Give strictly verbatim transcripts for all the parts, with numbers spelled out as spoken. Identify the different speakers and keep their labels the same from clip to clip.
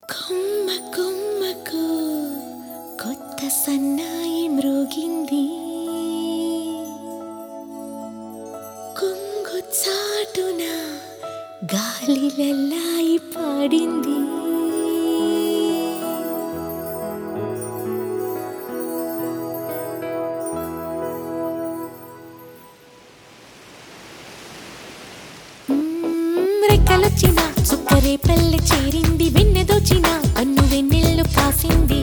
Speaker 1: కొమ్మ కొమ్మకు కొత్త సన్నాయి మ్రోగింది, కొంగు చాటున గాలి లల్లాయి పాడింది. రెక్కలొచ్చిన చుక్కరే పల్లె చేరింది, వెన్నెదోచిన అన్ను వెన్నెల్లు కాసింది.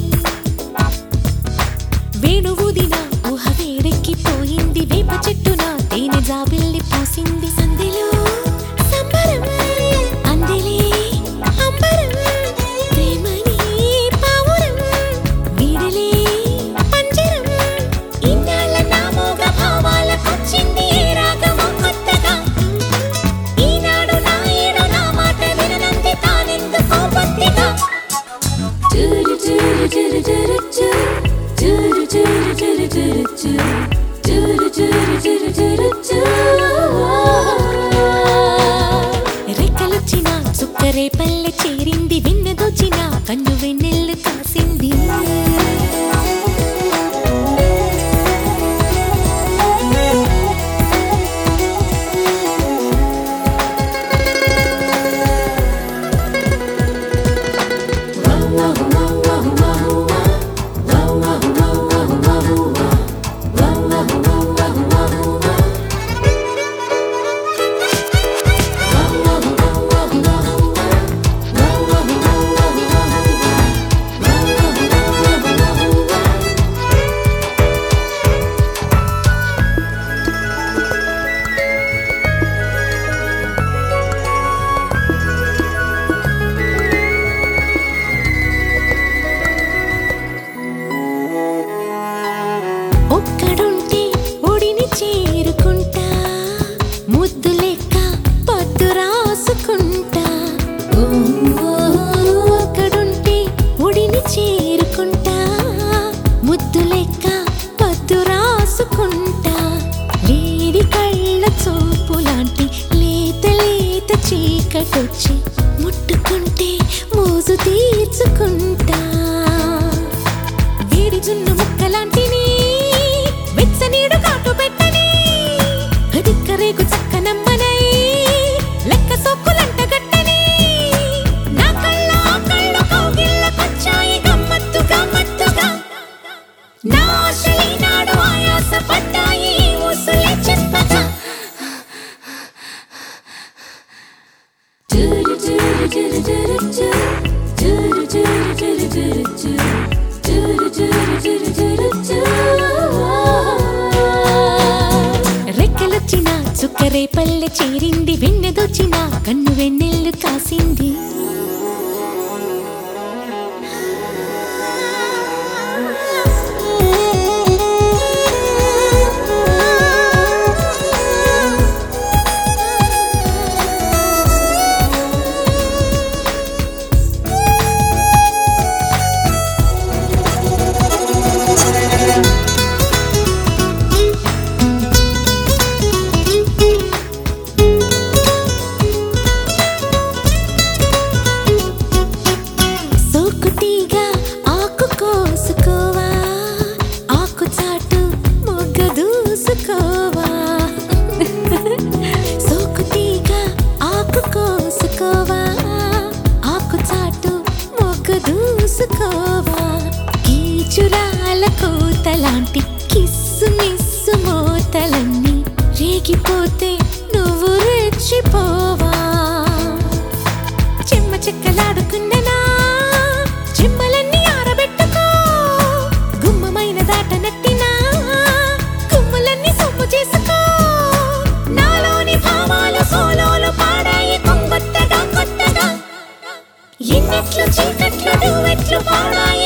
Speaker 1: వేణువుదిన ఊహ వేడెక్కిపోయింది, వేప చెట్టున తేనె జాబిల్లి పూసింది. సందెలో సంబరం అందెలే అంబరం, ప్రేమని పావురం వీడలే పంజరం. ఇన్నాళ్ళ నా మోగ భావాలకొచ్చింది ఏ రాగమో కొత్తగా, ఈనాడు నా ఏడు నా మాట విననంది తానెందుకో బొత్తిగా. చురు చురు చురు చురు చురు చురు చురు చురు చురు చురు చురు చురు చురు. రెక్కలొచ్చిన చుక్కరే పల్లె చేరింది, వెన్నెదోచిన కన్ను వెన్నెల్లు కాసింది. ఒక్కడుంటే ఒడిని చేరుకుంటా, ముద్దు లెక్క పద్దు రాసుకుంటా. ఒక్కడుంటే ఒడిని చేరుకుంటా, ముద్దు లెక్క పద్దు రాసుకుంటా. లేడి కళ్ళ చూపు లాంటి లేత లేత చీకటొచ్చి ముట్టుకుంటే మోజు తీర్చుకుంటా. వేడి జున్ను ముక్కలాంటిని వెచ్చనీడు కాటు పెట్టని, దిక్కరేగు చక్కనమ్మనై లెక్క సొక్కులంట గట్టని. నా కళ్ళ కళ్ళ కౌగిళ్ళకొచ్చాయి గమ్మత్తుగా మత్తుగా, నా ఆశలీనాడు ఆయాస పడ్డాయి ఊసులే చెప్పగా. చురు చురు చురు చురు చురు చురు చురు చురు చురు చురు చురు చురు చురు. రెక్కలొచ్చిన చుక్కరే పల్లె చేరింది, వెన్నెదోచిన కన్ను వెన్నెల్లు కాసింది. సోకుతీగా ఆకు కోసుకోవా, ఆకు చాటు మొగ్గ దూసుకోవా. సోకుతీగా ఆకు కోసుకోవా, ఆకు చాటు మొగ్గ దూసుకోవా. కీచురాల కోతలాంటి కిస్సు మిస్సు మోతలన్నీ రేగిపోతే నువ్వు రెచ్చిపోవా. చెమ్మ చెక్కలాడుకున్ననా చెమ్మలన్నీ ఆరబెట్టుకో, గుమ్మమైన దాట నట్టినా గుమ్మలన్నీ సొమ్ము చేసుకో. నాలోని భావాలు సోలోలు పాడాయి కొంగొత్తగా కొత్తగా, ఎన్నెట్లు చీకట్లు డువెట్లు పాడాయి